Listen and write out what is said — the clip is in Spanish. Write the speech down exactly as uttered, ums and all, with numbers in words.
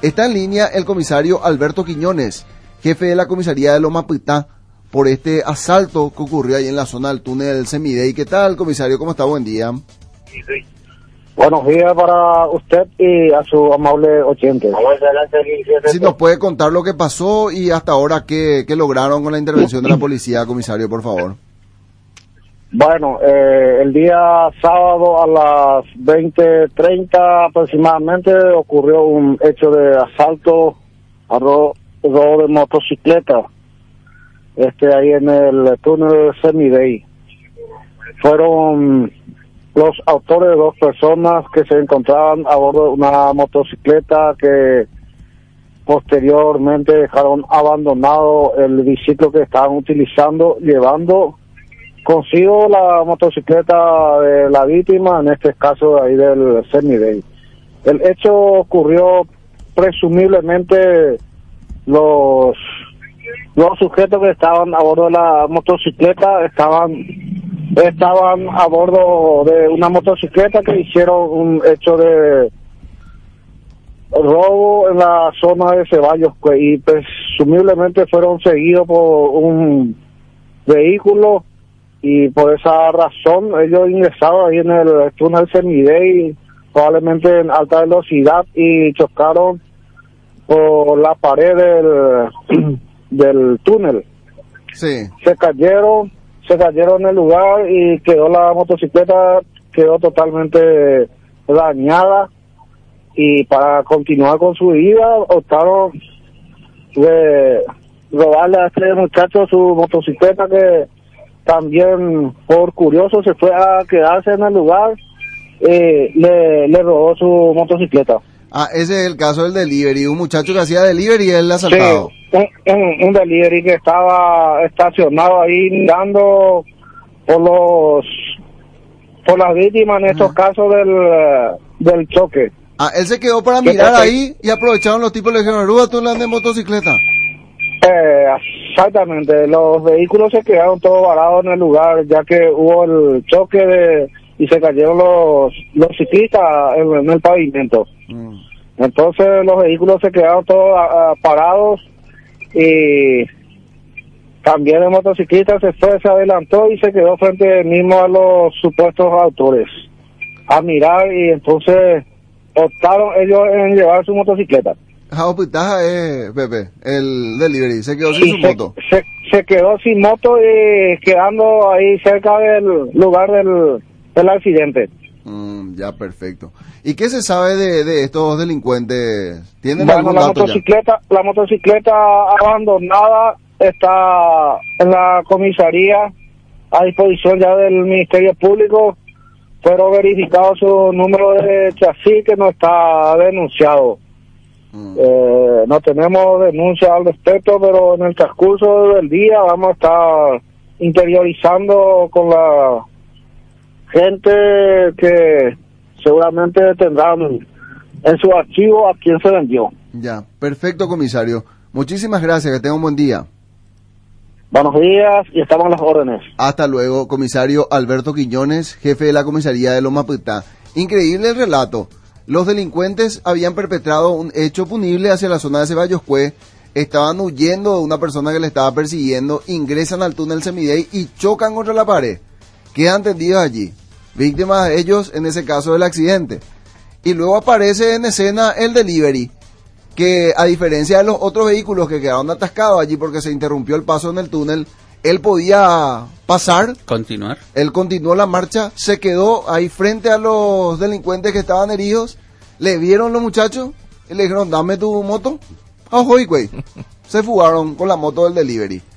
Está en línea el comisario Alberto Quiñones, jefe de la comisaría de Lomapitá, por este asalto que ocurrió ahí en la zona del túnel del Semidey. ¿Qué tal, comisario? ¿Cómo está? Buen día. Sí, sí. Buenos días para usted y a su amable oyente. Si nos puede contar lo que pasó y hasta ahora qué, qué lograron con la intervención de la policía, comisario, por favor. Bueno, eh, el día sábado a las veinte treinta aproximadamente ocurrió un hecho de asalto a robo de motocicleta, este ahí en el túnel Semidey. Fueron los autores de dos personas que se encontraban a bordo de una motocicleta que posteriormente dejaron abandonado el biciclo que estaban utilizando, llevando consigo la motocicleta de la víctima, en este caso ahí del Semidey. El hecho ocurrió presumiblemente los los sujetos que estaban a bordo de la motocicleta estaban estaban a bordo de una motocicleta que hicieron un hecho de robo en la zona de Ceballos, y presumiblemente fueron seguidos por un vehículo, y por esa razón ellos ingresaron ahí en el túnel Semidey, probablemente en alta velocidad, y chocaron por la pared del, del túnel. Sí. Se cayeron, se cayeron en el lugar y quedó la motocicleta, quedó totalmente dañada, y para continuar con su vida optaron de robarle a este muchacho su motocicleta, que también por curioso se fue a quedarse en el lugar, eh, le, le robó su motocicleta. Ah, ese es el caso del delivery, un muchacho que hacía delivery y él asaltado. Sí, un, un, un delivery que estaba estacionado ahí mirando por los por las víctimas en estos Ajá. casos del, del choque. Ah, él se quedó para mirar ahí y aprovecharon los tipos, le dijeron, Rúa, tú andas de motocicleta. Eh, exactamente, los vehículos se quedaron todos varados en el lugar, ya que hubo el choque de y se cayeron los los ciclistas en, en el pavimento. Mm. Entonces los vehículos se quedaron todos uh, parados, y también el motociclista se fue, se adelantó y se quedó frente mismo a los supuestos autores a mirar, y entonces optaron ellos en llevar su motocicleta. Ah, pues eh, Pepe, el delivery, se quedó sin su se, moto. Se, se quedó sin moto y quedando ahí cerca del lugar del, del accidente. Mm, ya, perfecto. ¿Y qué se sabe de, de estos delincuentes? ¿Tienen bueno, algún la dato motocicleta, ya? La motocicleta abandonada está en la comisaría a disposición ya del Ministerio Público, pero verificado su número de chasis, que no está denunciado. Mm. Eh, no tenemos denuncia al respecto, pero en el transcurso del día vamos a estar interiorizando con la gente que seguramente tendrán en su archivo a quién se vendió. Ya, perfecto, comisario. Muchísimas gracias, que tenga un buen día. Buenos días, y estamos a las órdenes. Hasta luego, comisario Alberto Quiñones, jefe de la comisaría de Lomapitá. Increíble el relato. Los delincuentes habían perpetrado un hecho punible hacia la zona de Ceballos Cue, estaban huyendo de una persona que le estaba persiguiendo, ingresan al túnel Semidey y chocan contra la pared. Quedan tendidos allí, víctimas de ellos en ese caso del accidente. Y luego aparece en escena el delivery, que a diferencia de los otros vehículos que quedaron atascados allí porque se interrumpió el paso en el túnel, él podía pasar, continuar. Él continuó la marcha, se quedó ahí frente a los delincuentes que estaban heridos, le vieron los muchachos y le dijeron, dame tu moto. ¡Ojo, güey! Se fugaron con la moto del delivery.